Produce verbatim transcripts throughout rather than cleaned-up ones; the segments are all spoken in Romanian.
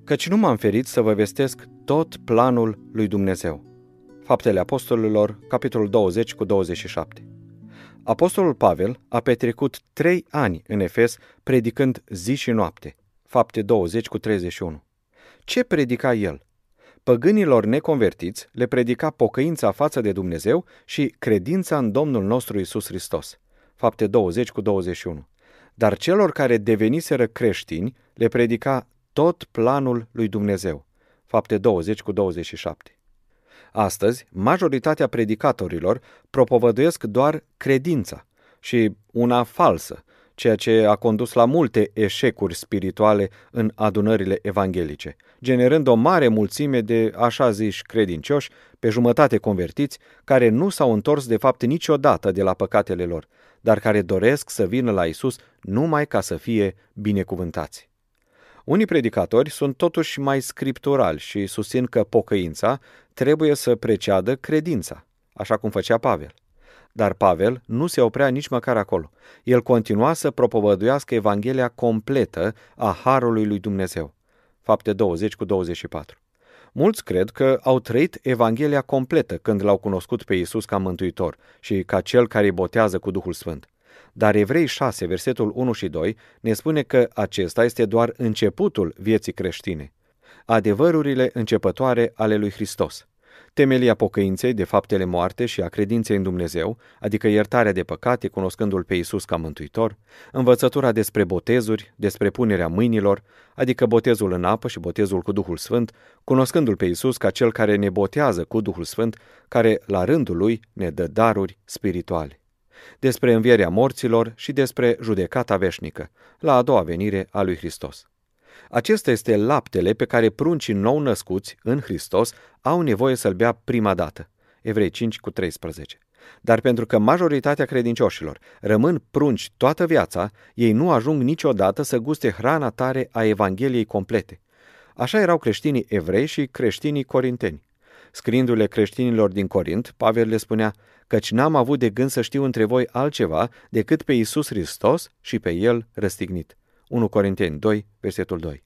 Căci nu m-am ferit să vă vestesc tot planul lui Dumnezeu. Faptele Apostolilor, capitolul douăzeci cu douăzeci și șapte. Apostolul Pavel a petrecut trei ani în Efes predicând zi și noapte. Fapte douăzeci cu treizeci și unu. Ce predica el? Păgânilor neconvertiți le predica pocăința față de Dumnezeu și credința în Domnul nostru Iisus Hristos. Fapte douăzeci cu douăzeci și unu. Dar celor care deveniseră creștini le predica tot planul lui Dumnezeu. Fapte douăzeci cu douăzeci și șapte. Astăzi, majoritatea predicatorilor propovăduiesc doar credința și una falsă, ceea ce a condus la multe eșecuri spirituale în adunările evanghelice, generând o mare mulțime de așa ziși credincioși, pe jumătate convertiți, care nu s-au întors de fapt niciodată de la păcatele lor, dar care doresc să vină la Iisus numai ca să fie binecuvântați. Unii predicatori sunt totuși mai scripturali și susțin că pocăința trebuie să preceadă credința, așa cum făcea Pavel. Dar Pavel nu se oprea nici măcar acolo. El continua să propovăduiască Evanghelia completă a Harului lui Dumnezeu. Fapte douăzeci cu douăzeci și patru. Mulți cred că au trăit Evanghelia completă când l-au cunoscut pe Iisus ca mântuitor și ca cel care îi botează cu Duhul Sfânt. Dar Evrei șase, versetul unu și doi, ne spune că acesta este doar începutul vieții creștine. Adevărurile începătoare ale lui Hristos. Temelia pocăinței de faptele moarte și a credinței în Dumnezeu, adică iertarea de păcate, cunoscându-L pe Iisus ca mântuitor, învățătura despre botezuri, despre punerea mâinilor, adică botezul în apă și botezul cu Duhul Sfânt, cunoscându-L pe Iisus ca Cel care ne botează cu Duhul Sfânt, care la rândul Lui ne dă daruri spirituale. Despre învierea morților și despre judecata veșnică, la a doua venire a lui Hristos. Acesta este laptele pe care pruncii nou născuți în Hristos au nevoie să-l bea prima dată. Evrei cinci cu treisprezece. Dar pentru că majoritatea credincioșilor rămân prunci toată viața, ei nu ajung niciodată să guste hrana tare a Evangheliei complete. Așa erau creștinii evrei și creștinii corinteni. Scriindu-le creștinilor din Corint, Pavel le spunea: căci n-am avut de gând să știu între voi altceva decât pe Iisus Hristos și pe El răstignit. unu Corinteni doi, versetul doi.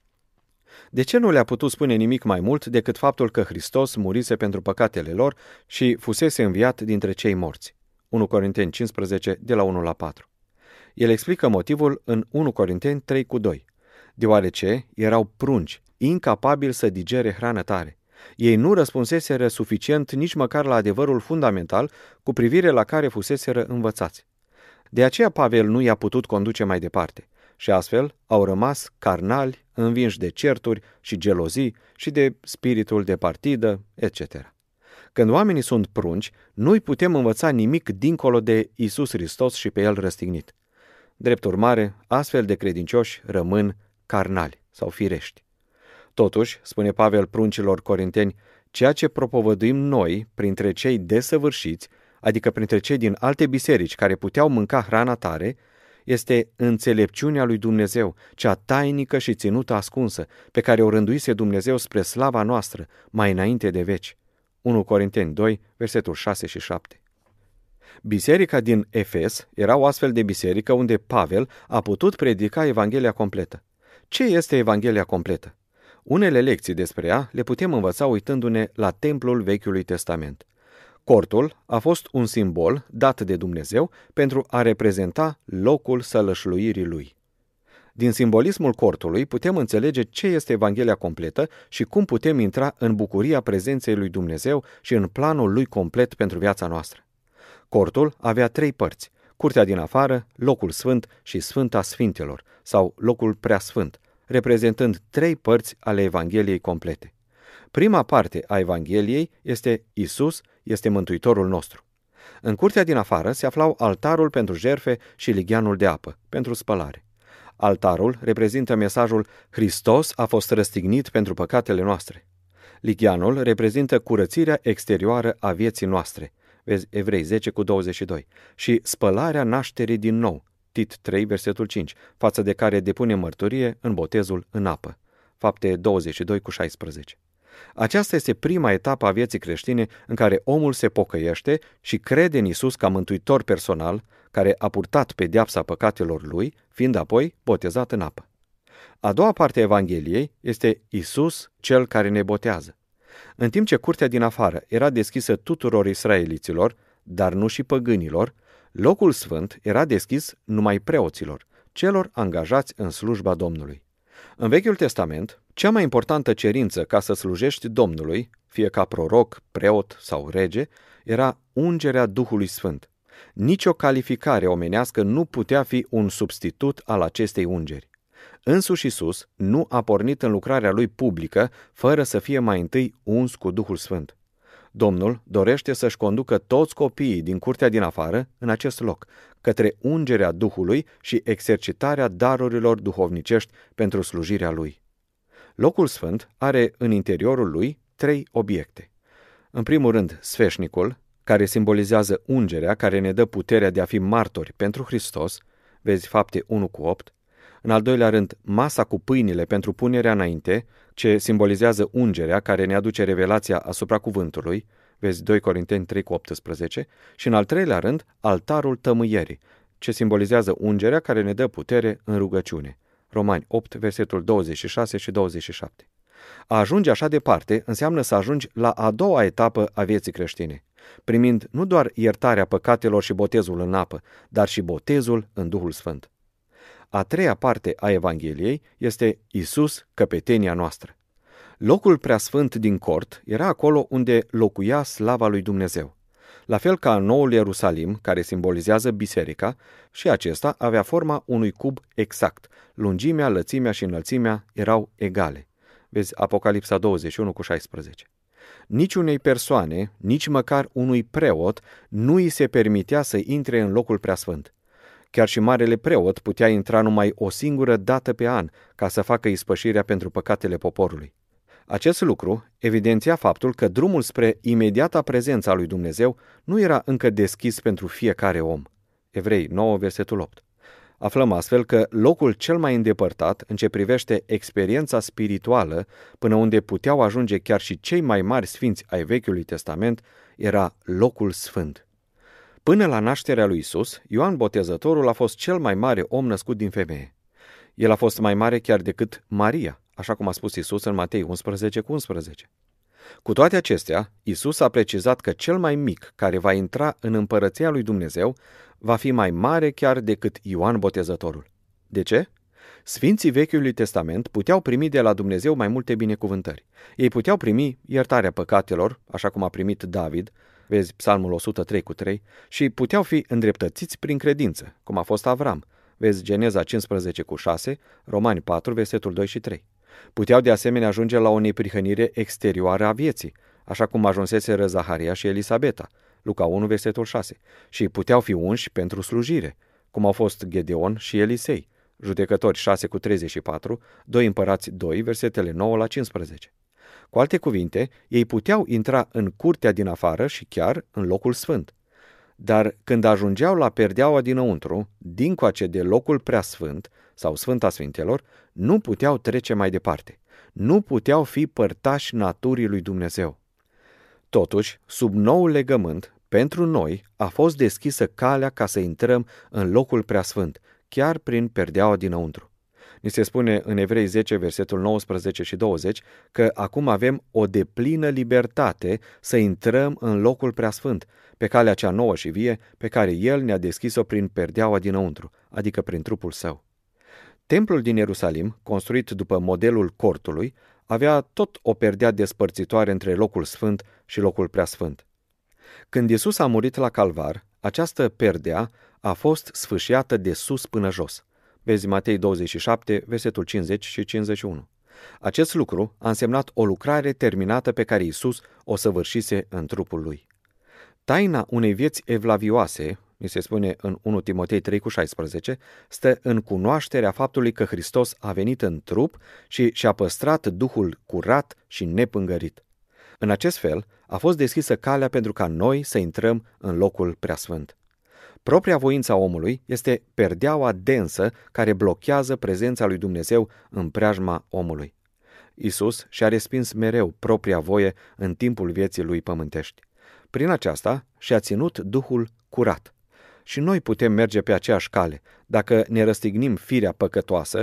De ce nu le-a putut spune nimic mai mult decât faptul că Hristos murise pentru păcatele lor și fusese înviat dintre cei morți? unu Corinteni cincisprezece, de la unu la patru. El explică motivul în unu Corinteni trei cu doi. Deoarece erau prunci, incapabili să digere hrană tare. Ei nu răspunseseră suficient nici măcar la adevărul fundamental cu privire la care fuseseră învățați. De aceea Pavel nu i-a putut conduce mai departe și astfel au rămas carnali, învinși de certuri și gelozii și de spiritul de partidă, et cetera. Când oamenii sunt prunci, nu-i putem învăța nimic dincolo de Iisus Hristos și pe El răstignit. Drept urmare, astfel de credincioși rămân carnali sau firești. Totuși, spune Pavel pruncilor corinteni, ceea ce propovăduim noi printre cei desăvârșiți, adică printre cei din alte biserici care puteau mânca hrana tare, este înțelepciunea lui Dumnezeu, cea tainică și ținută ascunsă, pe care o rânduise Dumnezeu spre slava noastră, mai înainte de veci. unu Corinteni doi, versetul șase și șapte. Biserica din Efes era o astfel de biserică unde Pavel a putut predica Evanghelia completă. Ce este Evanghelia completă? Unele lecții despre ea le putem învăța uitându-ne la templul Vechiului Testament. Cortul a fost un simbol dat de Dumnezeu pentru a reprezenta locul sălășluirii lui. Din simbolismul cortului putem înțelege ce este Evanghelia completă și cum putem intra în bucuria prezenței lui Dumnezeu și în planul lui complet pentru viața noastră. Cortul avea trei părți: curtea din afară, locul sfânt și Sfânta Sfintelor, sau locul preasfânt, reprezentând trei părți ale Evangheliei complete. Prima parte a Evangheliei este Isus este Mântuitorul nostru. În curtea din afară se aflau altarul pentru jertfe și ligheanul de apă, pentru spălare. Altarul reprezintă mesajul Hristos a fost răstignit pentru păcatele noastre. Ligheanul reprezintă curățirea exterioară a vieții noastre, vezi Evrei zece cu douăzeci și doi, și spălarea nașterii din nou, Tit trei, versetul cinci, față de care depune mărturie în botezul în apă, Fapte douăzeci și doi cu șaisprezece. Aceasta este prima etapă a vieții creștine în care omul se pocăiește și crede în Isus ca mântuitor personal, care a purtat pedeapsa păcatelor lui, fiind apoi botezat în apă. A doua parte a Evangheliei este Isus, cel care ne botează. În timp ce curtea din afară era deschisă tuturor israeliților, dar nu și păgânilor, locul sfânt era deschis numai preoților, celor angajați în slujba Domnului. În Vechiul Testament, cea mai importantă cerință ca să slujești Domnului, fie ca proroc, preot sau rege, era ungerea Duhului Sfânt. Nici o calificare omenească nu putea fi un substitut al acestei ungeri. Însuși Iisus nu a pornit în lucrarea lui publică fără să fie mai întâi uns cu Duhul Sfânt. Domnul dorește să-și conducă toți copiii din curtea din afară în acest loc, către ungerea Duhului și exercitarea darurilor duhovnicești pentru slujirea lui. Locul Sfânt are în interiorul lui trei obiecte. În primul rând, sfeșnicul, care simbolizează ungerea care ne dă puterea de a fi martori pentru Hristos, vezi Fapte unu cu opt. În al doilea rând, masa cu pâinile pentru punerea înainte, ce simbolizează ungerea care ne aduce revelația asupra cuvântului, vezi doi Corinteni trei cu optsprezece, și în al treilea rând, altarul tămâierii, ce simbolizează ungerea care ne dă putere în rugăciune. Romani opt, versetul douăzeci și șase și douăzeci și șapte. A ajunge așa departe înseamnă să ajungi la a doua etapă a vieții creștine, primind nu doar iertarea păcatelor și botezul în apă, dar și botezul în Duhul Sfânt. A treia parte a Evangheliei este Isus, căpetenia noastră. Locul preasfânt din cort era acolo unde locuia slava lui Dumnezeu. La fel ca Noul Ierusalim, care simbolizează biserica, și acesta avea forma unui cub exact. Lungimea, lățimea și înălțimea erau egale. Vezi Apocalipsa douăzeci și unu cu șaisprezece. Nici unei persoane, nici măcar unui preot, nu îi se permitea să intre în locul preasfânt. Chiar și marele preot putea intra numai o singură dată pe an ca să facă ispășirea pentru păcatele poporului. Acest lucru evidenția faptul că drumul spre imediata prezența lui Dumnezeu nu era încă deschis pentru fiecare om. Evrei nouă, versetul opt. Aflăm astfel că locul cel mai îndepărtat în ce privește experiența spirituală, până unde puteau ajunge chiar și cei mai mari sfinți ai Vechiului Testament, era locul sfânt. Până la nașterea lui Isus, Ioan Botezătorul a fost cel mai mare om născut din femeie. El a fost mai mare chiar decât Maria, așa cum a spus Isus în Matei unsprezece cu unsprezece. Cu toate acestea, Isus a precizat că cel mai mic care va intra în împărăția lui Dumnezeu va fi mai mare chiar decât Ioan Botezătorul. De ce? Sfinții Vechiului Testament puteau primi de la Dumnezeu mai multe binecuvântări. Ei puteau primi iertarea păcatelor, așa cum a primit David, vezi Psalmul o sută trei cu trei, și puteau fi îndreptățiți prin credință, cum a fost Avram, vezi Geneza cincisprezece cu șase, Romani patru, versetul doi și trei. Puteau de asemenea ajunge la o neprihănire exterioară a vieții, așa cum ajunseseră Zaharia și Elisabeta, Luca unu, versetul șase, și puteau fi unși pentru slujire, cum au fost Gedeon și Elisei, Judecători șase cu treizeci și patru, doi Împărați doi, versetele nouă la cincisprezece. Cu alte cuvinte, ei puteau intra în curtea din afară și chiar în locul sfânt. Dar când ajungeau la perdeaua dinăuntru, dincoace de locul preasfânt sau Sfânta Sfintelor, nu puteau trece mai departe. Nu puteau fi părtași naturii lui Dumnezeu. Totuși, sub noul legământ, pentru noi a fost deschisă calea ca să intrăm în locul preasfânt, chiar prin perdeaua dinăuntru. Ni se spune în Evrei zece, versetul nouăsprezece și douăzeci, că acum avem o deplină libertate să intrăm în locul preasfânt, pe calea cea nouă și vie, pe care El ne-a deschis-o prin perdeaua dinăuntru, adică prin trupul Său. Templul din Ierusalim, construit după modelul cortului, avea tot o perdea despărțitoare între locul sfânt și locul preasfânt. Când Iisus a murit la Calvar, această perdea a fost sfâșiată de sus până jos. Vezi Matei douăzeci și șapte, versetul cincizeci și cincizeci și unu. Acest lucru a însemnat o lucrare terminată pe care Iisus o săvârșise în trupul lui. Taina unei vieți evlavioase, ni se spune în unu Timotei trei cu șaisprezece, stă în cunoașterea faptului că Hristos a venit în trup și și-a păstrat Duhul curat și nepângărit. În acest fel, a fost deschisă calea pentru ca noi să intrăm în locul preasfânt. Propria voința omului este perdeaua densă care blochează prezența lui Dumnezeu în preajma omului. Iisus și-a respins mereu propria voie în timpul vieții lui pământești. Prin aceasta și-a ținut Duhul curat. Și noi putem merge pe aceeași cale, dacă ne răstignim firea păcătoasă,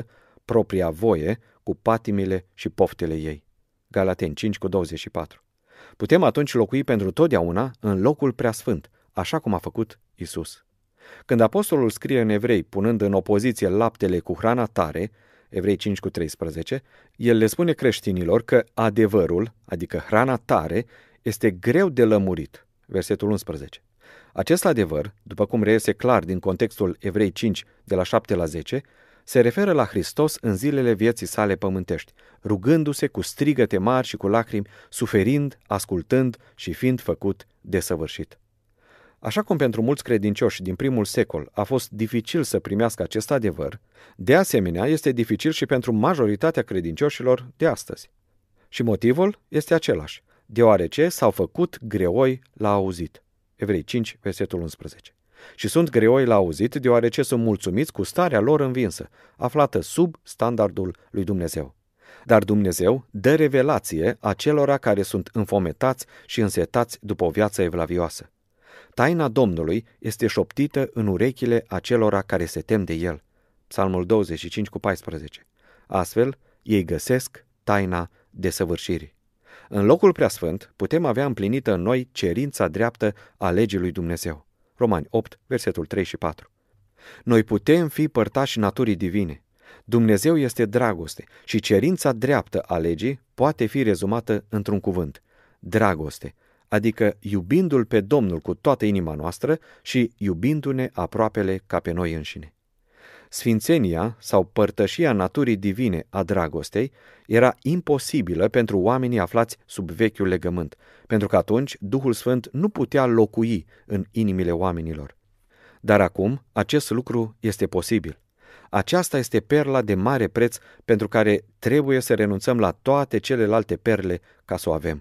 propria voie cu patimile și poftele ei. Galateni cinci cu douăzeci și patru. Putem atunci locui pentru totdeauna în locul preasfânt, așa cum a făcut Isus. Când apostolul scrie în Evrei, punând în opoziție laptele cu hrana tare, Evrei cinci cu treisprezece, el le spune creștinilor că adevărul, adică hrana tare, este greu de lămurit. Versetul unsprezece. Acest adevăr, după cum reiese clar din contextul Evrei cinci, de la șapte la zece, se referă la Hristos în zilele vieții sale pământești, rugându-se cu strigăte mari și cu lacrimi, suferind, ascultând și fiind făcut desăvârșit. Așa cum pentru mulți credincioși din primul secol a fost dificil să primească acest adevăr, de asemenea este dificil și pentru majoritatea credincioșilor de astăzi. Și motivul este același, deoarece s-au făcut greoi la auzit. Evrei cinci, versetul unsprezece. Și sunt greoi la auzit deoarece sunt mulțumiți cu starea lor învinsă, aflată sub standardul lui Dumnezeu. Dar Dumnezeu dă revelație acelora care sunt înfometați și însetați după o viață evlavioasă. Taina Domnului este șoptită în urechile acelora care se tem de El. Psalmul douăzeci și cinci cu paisprezece. Astfel, ei găsesc taina desăvârșirii. În locul preasfânt putem avea împlinită în noi cerința dreaptă a legii lui Dumnezeu. Romani opt, versetul trei și patru. Noi putem fi părtași naturii divine. Dumnezeu este dragoste și cerința dreaptă a legii poate fi rezumată într-un cuvânt: dragoste, adică iubindu-L pe Domnul cu toată inima noastră și iubindu-ne aproapele ca pe noi înșine. Sfințenia sau părtășia naturii divine a dragostei era imposibilă pentru oamenii aflați sub vechiul legământ, pentru că atunci Duhul Sfânt nu putea locui în inimile oamenilor. Dar acum acest lucru este posibil. Aceasta este perla de mare preț pentru care trebuie să renunțăm la toate celelalte perle ca să o avem.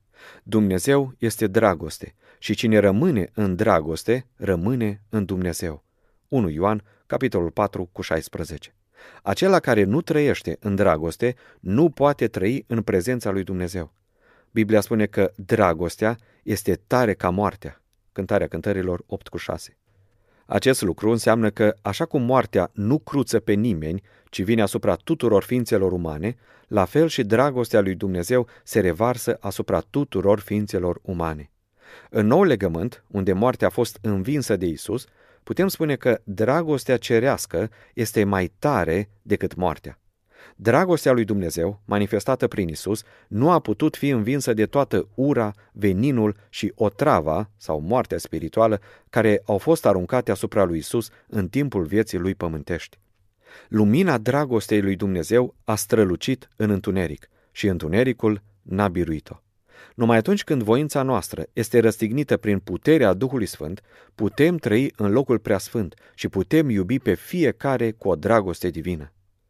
Dumnezeu este dragoste și cine rămâne în dragoste, rămâne în Dumnezeu. unu Ioan, capitolul patru, cu șaisprezece. Acela care nu trăiește în dragoste nu poate trăi în prezența lui Dumnezeu. Biblia spune că dragostea este tare ca moartea. Cântarea Cântărilor opt cu șase. Acest lucru înseamnă că, așa cum moartea nu cruță pe nimeni, ci vine asupra tuturor ființelor umane, la fel și dragostea lui Dumnezeu se revarsă asupra tuturor ființelor umane. În nou legământ, unde moartea a fost învinsă de Isus, putem spune că dragostea cerească este mai tare decât moartea. Dragostea lui Dumnezeu, manifestată prin Isus, nu a putut fi învinsă de toată ura, veninul și otrava, sau moartea spirituală, care au fost aruncate asupra lui Isus în timpul vieții lui pământești. Lumina dragostei lui Dumnezeu a strălucit în întuneric și întunericul n-a biruit-o. Numai atunci când voința noastră este răstignită prin puterea Duhului Sfânt, putem trăi în locul preasfânt și putem iubi pe fiecare cu o dragoste divină.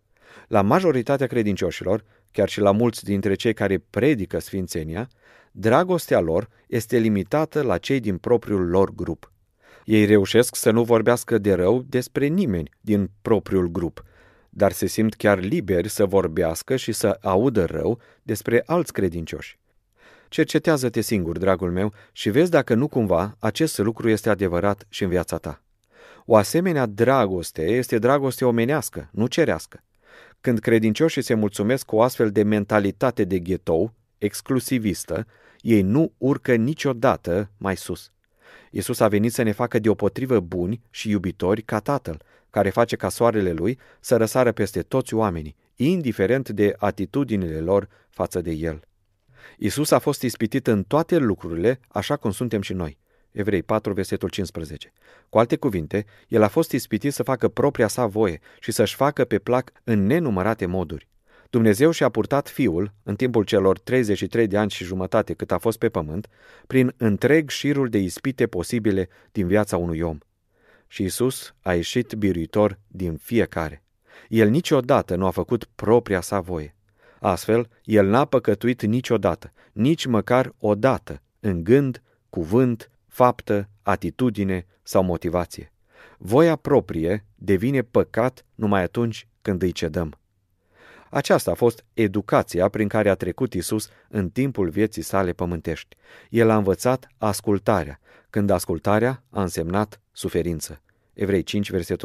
La majoritatea credincioșilor, chiar și la mulți dintre cei care predică sfințenia, dragostea lor este limitată la cei din propriul lor grup. Ei reușesc să nu vorbească de rău despre nimeni din propriul grup, dar se simt chiar liberi să vorbească și să audă rău despre alți credincioși. Cercetează-te singur, dragul meu, și vezi dacă nu cumva acest lucru este adevărat și în viața ta. O asemenea dragoste este dragoste omenească, nu cerească. Când credincioșii se mulțumesc cu o astfel de mentalitate de ghetou, exclusivistă, ei nu urcă niciodată mai sus. Iisus a venit să ne facă deopotrivă buni și iubitori ca Tatăl, care face ca soarele Lui să răsară peste toți oamenii, indiferent de atitudinile lor față de El. Iisus a fost ispitit în toate lucrurile, așa cum suntem și noi. Evrei patru, versetul cincisprezece. Cu alte cuvinte, El a fost ispitit să facă propria sa voie și să-și facă pe plac în nenumărate moduri. Dumnezeu și-a purtat Fiul, în timpul celor treizeci și trei de ani și jumătate cât a fost pe pământ, prin întreg șirul de ispite posibile din viața unui om. Și Iisus a ieșit biruitor din fiecare. El niciodată nu a făcut propria sa voie. Astfel, El n-a păcătuit niciodată, nici măcar odată, în gând, cuvânt, faptă, atitudine sau motivație. Voia proprie devine păcat numai atunci când îi cedăm. Aceasta a fost educația prin care a trecut Iisus în timpul vieții sale pământești. El a învățat ascultarea, când ascultarea a însemnat suferință. Evrei cinci, versetul opt.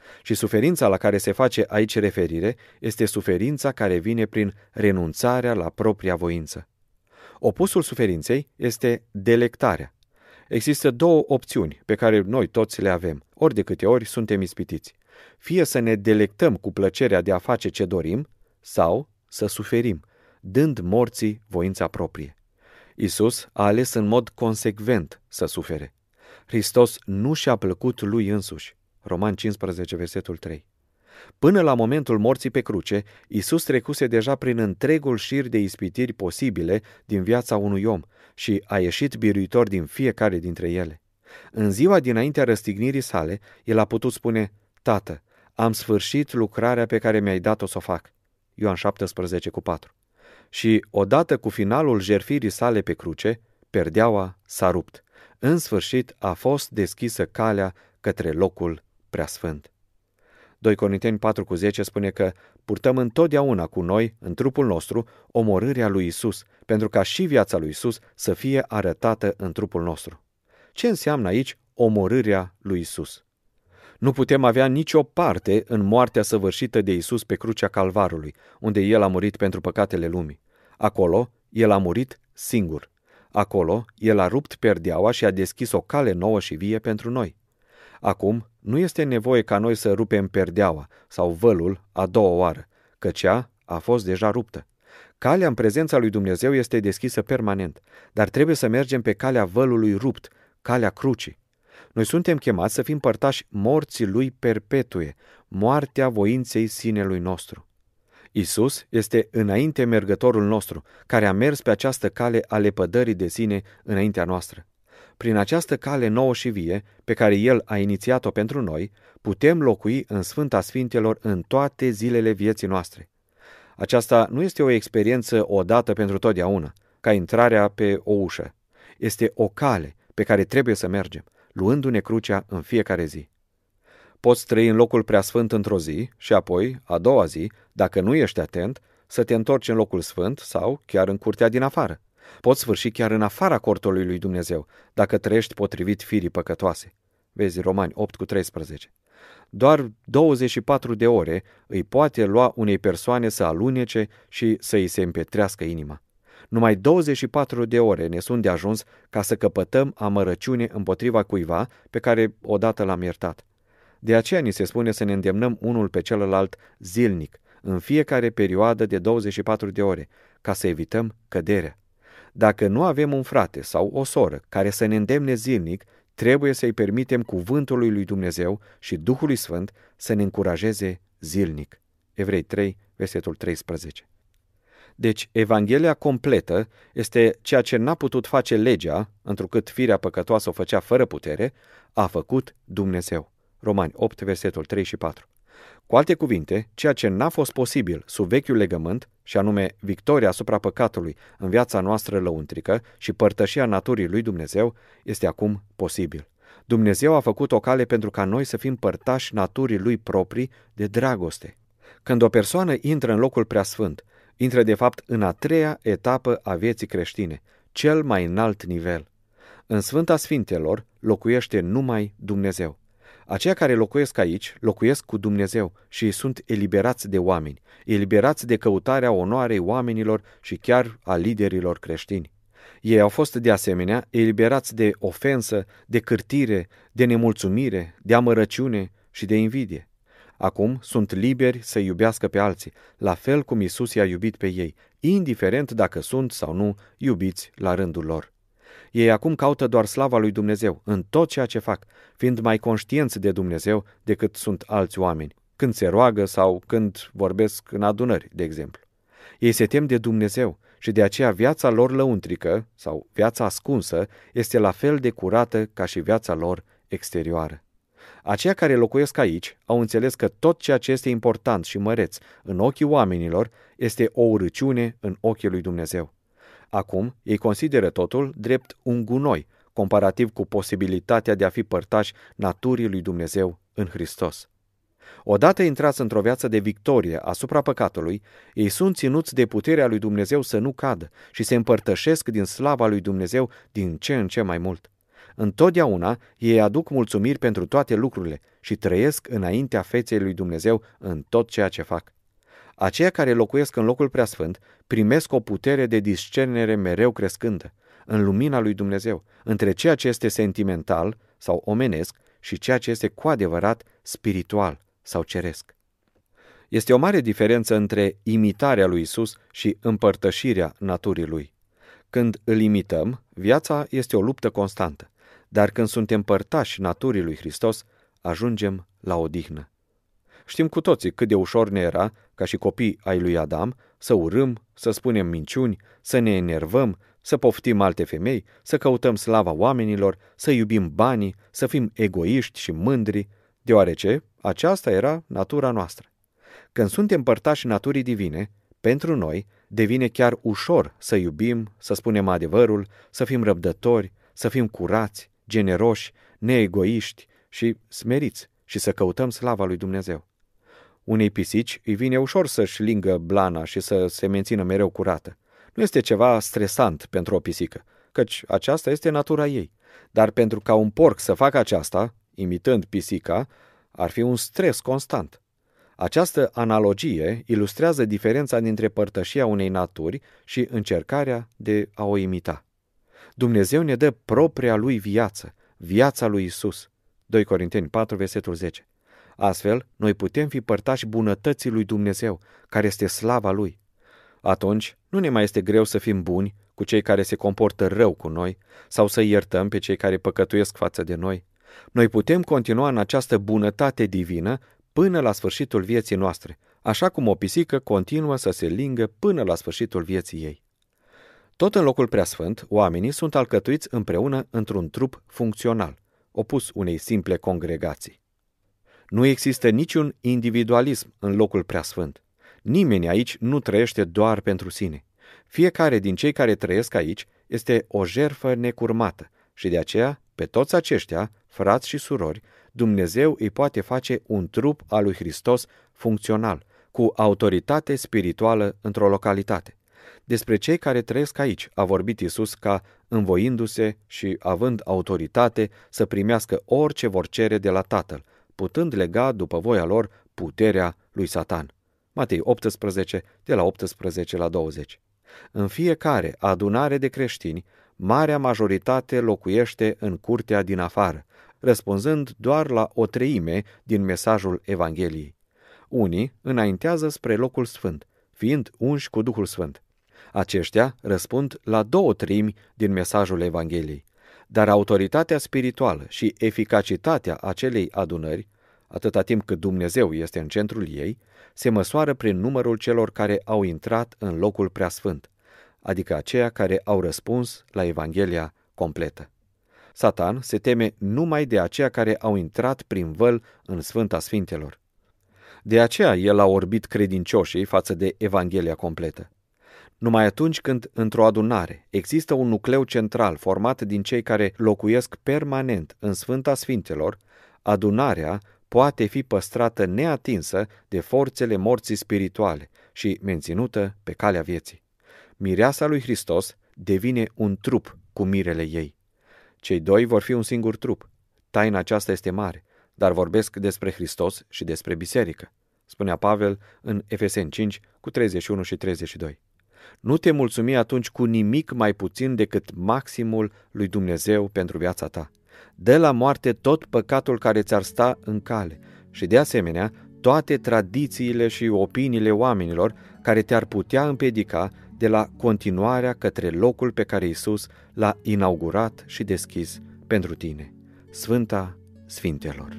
Și suferința la care se face aici referire este suferința care vine prin renunțarea la propria voință. Opusul suferinței este delectarea. Există două opțiuni pe care noi toți le avem, ori de câte ori suntem ispitiți. Fie să ne delectăm cu plăcerea de a face ce dorim, sau să suferim, dând morții voința proprie. Iisus a ales în mod consecvent să sufere. Hristos nu și-a plăcut lui însuși. Roman cincisprezece, versetul trei. Până la momentul morții pe cruce, Iisus trecuse deja prin întregul șir de ispitiri posibile din viața unui om și a ieșit biruitor din fiecare dintre ele. În ziua dinaintea răstignirii sale, el a putut spune: Tată, am sfârșit lucrarea pe care mi-ai dat-o să o fac. Ioan șaptesprezece cu patru. Și odată cu finalul jertfirii sale pe cruce, perdeaua s-a rupt. În sfârșit a fost deschisă calea către locul preasfânt. doi Corinteni patru cu zece spune că purtăm întotdeauna cu noi, în trupul nostru, omorârea lui Isus, pentru ca și viața lui Isus să fie arătată în trupul nostru. Ce înseamnă aici omorârea lui Isus? Nu putem avea nicio parte în moartea săvârșită de Isus pe crucea Calvarului, unde El a murit pentru păcatele lumii. Acolo, El a murit singur. Acolo, El a rupt perdeaua și a deschis o cale nouă și vie pentru noi. Acum, nu este nevoie ca noi să rupem perdeaua sau vălul a doua oară, căci ea a fost deja ruptă. Calea în prezența lui Dumnezeu este deschisă permanent, dar trebuie să mergem pe calea vălului rupt, calea crucii. Noi suntem chemați să fim părtași morții lui perpetue, moartea voinței sinelui nostru. Isus este înainte mergătorul nostru, care a mers pe această cale a lepădării de sine înaintea noastră. Prin această cale nouă și vie, pe care El a inițiat-o pentru noi, putem locui în Sfânta Sfintelor în toate zilele vieții noastre. Aceasta nu este o experiență odată pentru totdeauna, ca intrarea pe o ușă. Este o cale pe care trebuie să mergem, luându-ne crucea în fiecare zi. Poți trăi în locul preasfânt într-o zi și apoi, a doua zi, dacă nu ești atent, să te întorci în locul sfânt sau chiar în curtea din afară. Poți sfârși chiar în afara cortului lui Dumnezeu, dacă trăiești potrivit firii păcătoase. Vezi Romani opt cu treisprezece. Doar douăzeci și patru de ore îi poate lua unei persoane să alunece și să îi se împetrească inima. Numai douăzeci și patru de ore ne sunt de ajuns ca să căpătăm amărăciune împotriva cuiva pe care odată l-am iertat. De aceea ni se spune să ne îndemnăm unul pe celălalt zilnic, în fiecare perioadă de douăzeci și patru de ore, ca să evităm căderea. Dacă nu avem un frate sau o soră care să ne îndemne zilnic, trebuie să-i permitem cuvântului lui Dumnezeu și Duhului Sfânt să ne încurajeze zilnic. Evrei trei, versetul treisprezece. Deci, Evanghelia completă este ceea ce n-a putut face legea, întrucât firea păcătoasă o făcea fără putere, a făcut Dumnezeu. Romani opt, versetul trei și patru. Cu alte cuvinte, ceea ce n-a fost posibil sub vechiul legământ, și anume victoria asupra păcatului în viața noastră lăuntrică și părtășia naturii lui Dumnezeu, este acum posibil. Dumnezeu a făcut o cale pentru ca noi să fim părtași naturii lui proprii de dragoste. Când o persoană intră în locul preasfânt, intră de fapt în a treia etapă a vieții creștine, cel mai înalt nivel. În Sfânta Sfintelor locuiește numai Dumnezeu. Aceia care locuiesc aici, locuiesc cu Dumnezeu și sunt eliberați de oameni, eliberați de căutarea onoarei oamenilor și chiar a liderilor creștini. Ei au fost de asemenea eliberați de ofensă, de cârtire, de nemulțumire, de amărăciune și de invidie. Acum sunt liberi să iubească pe alții, la fel cum Iisus i-a iubit pe ei, indiferent dacă sunt sau nu iubiți la rândul lor. Ei acum caută doar slava lui Dumnezeu în tot ceea ce fac, fiind mai conștienți de Dumnezeu decât sunt alți oameni, când se roagă sau când vorbesc în adunări, de exemplu. Ei se tem de Dumnezeu și de aceea viața lor lăuntrică sau viața ascunsă este la fel de curată ca și viața lor exterioară. Aceia care locuiesc aici au înțeles că tot ceea ce este important și măreț în ochii oamenilor este o urăciune în ochii lui Dumnezeu. Acum, ei consideră totul drept un gunoi, comparativ cu posibilitatea de a fi părtași naturii lui Dumnezeu în Hristos. Odată intrați într-o viață de victorie asupra păcatului, ei sunt ținuți de puterea lui Dumnezeu să nu cadă și se împărtășesc din slava lui Dumnezeu din ce în ce mai mult. Întotdeauna ei aduc mulțumiri pentru toate lucrurile și trăiesc înaintea feței lui Dumnezeu în tot ceea ce fac. Aceia care locuiesc în locul preasfânt primesc o putere de discernere mereu crescândă, în lumina lui Dumnezeu, între ceea ce este sentimental sau omenesc și ceea ce este cu adevărat spiritual sau ceresc. Este o mare diferență între imitarea lui Isus și împărtășirea naturii lui. Când îl imităm, viața este o luptă constantă, dar când suntem părtași naturii lui Hristos, ajungem la odihnă. Știm cu toții cât de ușor ne era, ca și copii ai lui Adam, să urâm, să spunem minciuni, să ne enervăm, să poftim alte femei, să căutăm slava oamenilor, să iubim banii, să fim egoiști și mândri, deoarece aceasta era natura noastră. Când suntem părtași naturii divine, pentru noi devine chiar ușor să iubim, să spunem adevărul, să fim răbdători, să fim curați, generoși, neegoiști și smeriți și să căutăm slava lui Dumnezeu. Unei pisici îi vine ușor să-și lingă blana și să se mențină mereu curată. Nu este ceva stresant pentru o pisică, căci aceasta este natura ei. Dar pentru ca un porc să facă aceasta, imitând pisica, ar fi un stres constant. Această analogie ilustrează diferența dintre părtășia unei naturi și încercarea de a o imita. Dumnezeu ne dă propria lui viață, viața lui Isus. doi Corinteni patru, versetul zece. Astfel, noi putem fi părtași bunătății lui Dumnezeu, care este slava lui. Atunci, nu ne mai este greu să fim buni cu cei care se comportă rău cu noi sau să iertăm pe cei care păcătuiesc față de noi. Noi putem continua în această bunătate divină până la sfârșitul vieții noastre, așa cum o pisică continuă să se lingă până la sfârșitul vieții ei. Tot în locul preasfânt, oamenii sunt alcătuiți împreună într-un trup funcțional, opus unei simple congregații. Nu există niciun individualism în locul preasfânt. Nimeni aici nu trăiește doar pentru sine. Fiecare din cei care trăiesc aici este o jertfă necurmată și de aceea, pe toți aceștia, frați și surori, Dumnezeu îi poate face un trup al lui Hristos funcțional, cu autoritate spirituală într-o localitate. Despre cei care trăiesc aici a vorbit Iisus ca învoindu-se și având autoritate să primească orice vor cere de la Tatăl, putând lega după voia lor puterea lui Satan. Matei optsprezece, de la optsprezece la douăzeci. În fiecare adunare de creștini, marea majoritate locuiește în curtea din afară, răspunzând doar la o treime din mesajul Evangheliei. Unii înaintează spre locul sfânt, fiind unși cu Duhul Sfânt. Aceștia răspund la două treimi din mesajul Evangheliei, dar autoritatea spirituală și eficacitatea acelei adunări, atâta timp cât Dumnezeu este în centrul ei, se măsoară prin numărul celor care au intrat în locul preasfânt, adică aceia care au răspuns la Evanghelia completă. Satan se teme numai de aceia care au intrat prin văl în Sfânta Sfintelor. De aceea el a orbit credincioșii față de Evanghelia completă. Numai atunci când, într-o adunare, există un nucleu central format din cei care locuiesc permanent în Sfânta Sfintelor, adunarea poate fi păstrată neatinsă de forțele morții spirituale și menținută pe calea vieții. Mireasa lui Hristos devine un trup cu mirele ei. Cei doi vor fi un singur trup. Taina aceasta este mare, dar vorbesc despre Hristos și despre biserică, spunea Pavel în Efeseni cinci, cu treizeci și unu și treizeci și doi. Nu te mulțumi atunci cu nimic mai puțin decât maximul lui Dumnezeu pentru viața ta. Dă la moarte tot păcatul care ți-ar sta în cale și, de asemenea, toate tradițiile și opiniile oamenilor care te-ar putea împiedica de la continuarea către locul pe care Iisus l-a inaugurat și deschis pentru tine, Sfânta Sfintelor.